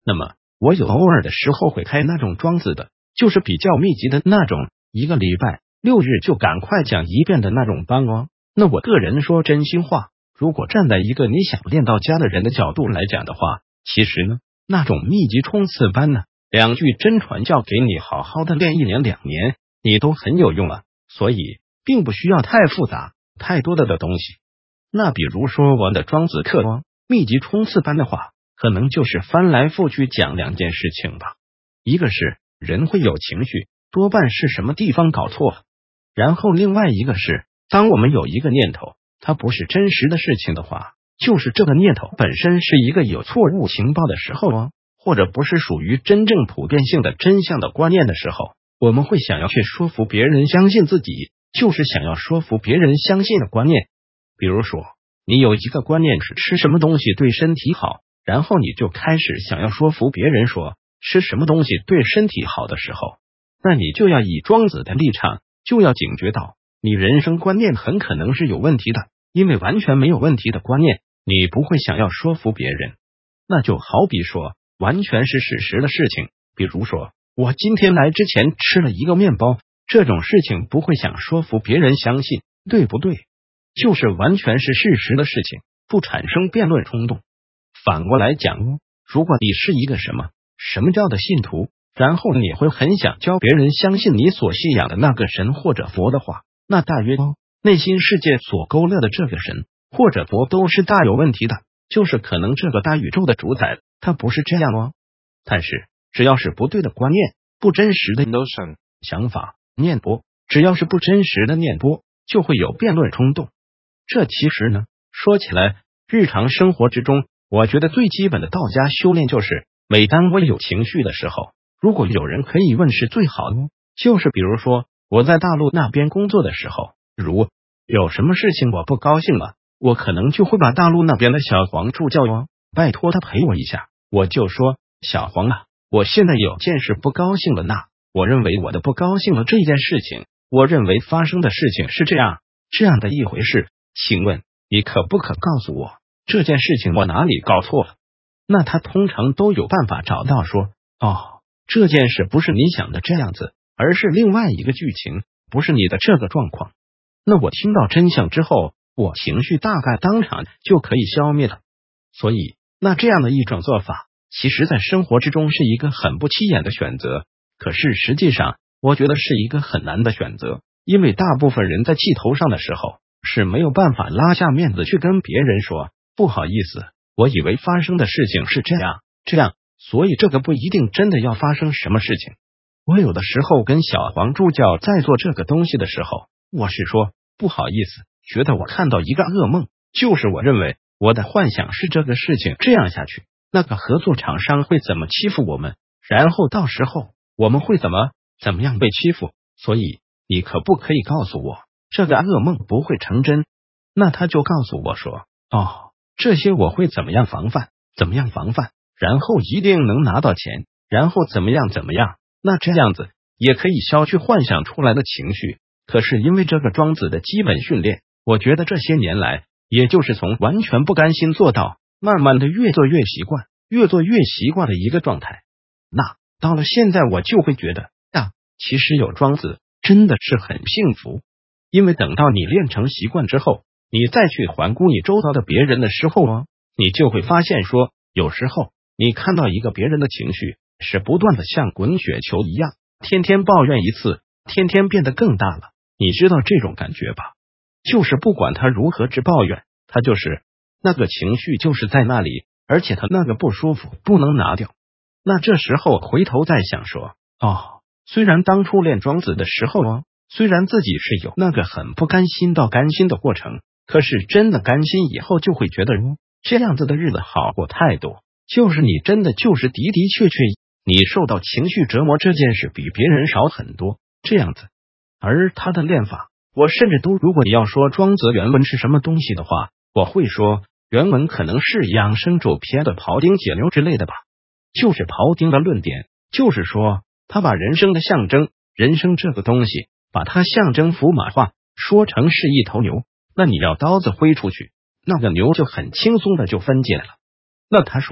那么我有偶尔的时候会开那种庄子的，就是比较密集的那种，1个礼拜6日就赶快讲一遍的那种班哦。那我个人说真心话，如果站在一个你想练到家的人的角度来讲的话，其实呢，那种密集冲刺班呢，2句真传教给你好好的练1年2年，你都很有用了，所以并不需要太复杂太多的东西。那比如说我的庄子课密集冲刺班的话，可能就是翻来覆去讲2件事情吧。一个是人会有情绪，多半是什么地方搞错了，然后另外一个是当我们有一个念头，它不是真实的事情的话，就是这个念头本身是一个有错误情报的时候或者不是属于真正普遍性的真相的观念的时候，我们会想要去说服别人相信自己，就是想要说服别人相信的观念。比如说你有一个观念是吃什么东西对身体好，然后你就开始想要说服别人说吃什么东西对身体好的时候，那你就要以庄子的立场，就要警觉到你人生观念很可能是有问题的，因为完全没有问题的观念，你不会想要说服别人。那就好比说完全是事实的事情，比如说我今天来之前吃了一个面包，这种事情不会想说服别人相信，对不对？就是完全是事实的事情，不产生辩论冲动。反过来讲如果你是一个什么教的信徒，然后你会很想教别人相信你所信仰的那个神或者佛的话，那大约内心世界所勾勒的这个神或者佛都是大有问题的，就是可能这个大宇宙的主宰它不是这样但是只要是不对的观念，不真实的 notion 想法念波，只要是不真实的念波，就会有辩论冲动。这其实呢，说起来日常生活之中，我觉得最基本的道家修炼就是每当我有情绪的时候，如果有人可以问是最好的就是比如说我在大陆那边工作的时候，如有什么事情我不高兴了，我可能就会把大陆那边的小黄助教拜托他陪我一下，我就说小黄我现在有件事不高兴了，我认为我的不高兴了这件事情，我认为发生的事情是这样的一回事，请问你可不可告诉我这件事情我哪里搞错了？那他通常都有办法找到说这件事不是你想的这样子，而是另外一个剧情，不是你的这个状况。那我听到真相之后，我情绪大概当场就可以消灭了。所以那这样的一种做法，其实在生活之中是一个很不起眼的选择，可是实际上我觉得是一个很难的选择，因为大部分人在气头上的时候是没有办法拉下面子去跟别人说不好意思，我以为发生的事情是这样，所以这个不一定真的要发生什么事情。我有的时候跟小黄助教在做这个东西的时候，我是说不好意思，觉得我看到一个噩梦，就是我认为我的幻想是这个事情这样下去，那个合作厂商会怎么欺负我们，然后到时候我们会怎么样被欺负，所以你可不可以告诉我这个噩梦不会成真？那他就告诉我说这些我会怎么样防范，然后一定能拿到钱，然后怎么样，那这样子也可以消去幻想出来的情绪。可是因为这个庄子的基本训练，我觉得这些年来也就是从完全不甘心做到慢慢的越做越习惯的一个状态。那到了现在我就会觉得其实有庄子真的是很幸福，因为等到你练成习惯之后，你再去环顾你周遭的别人的时候你就会发现说，有时候你看到一个别人的情绪是不断的像滚雪球一样，天天抱怨一次，天天变得更大了。你知道这种感觉吧？就是不管他如何之抱怨，他就是那个情绪就是在那里，而且他那个不舒服不能拿掉。那这时候回头再想说虽然当初练庄子的时候虽然自己是有那个很不甘心到甘心的过程，可是真的甘心以后就会觉得这样子的日子好过太多，就是你真的就是的确你受到情绪折磨这件事比别人少很多这样子。而他的练法，我甚至都如果你要说庄子原文是什么东西的话，我会说原文可能是养生主篇的庖丁解牛之类的吧。就是庖丁的论点，就是说他把人生的象征，人生这个东西把它象征符码化，说成是一头牛，那你要刀子挥出去，那个牛就很轻松的就分解了。那他说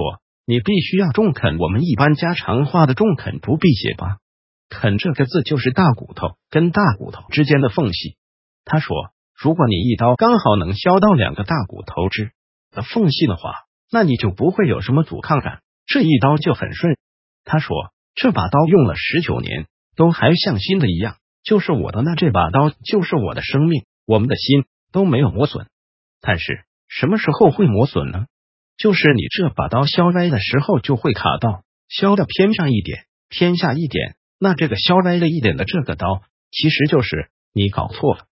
你必须要中肯，我们一般家常话的中肯不必写吧？肯这个字就是大骨头跟大骨头之间的缝隙。他说，如果你一刀刚好能削到2个大骨头之的缝隙的话，那你就不会有什么阻抗感，这一刀就很顺。他说，这把刀用了19年，都还像新的一样，就是我的，那这把刀就是我的生命，我们的心都没有磨损。但是什么时候会磨损呢？就是你这把刀削歪的时候就会卡到，削的偏上一点，偏下一点，那这个削歪了一点的这个刀，其实就是你搞错了，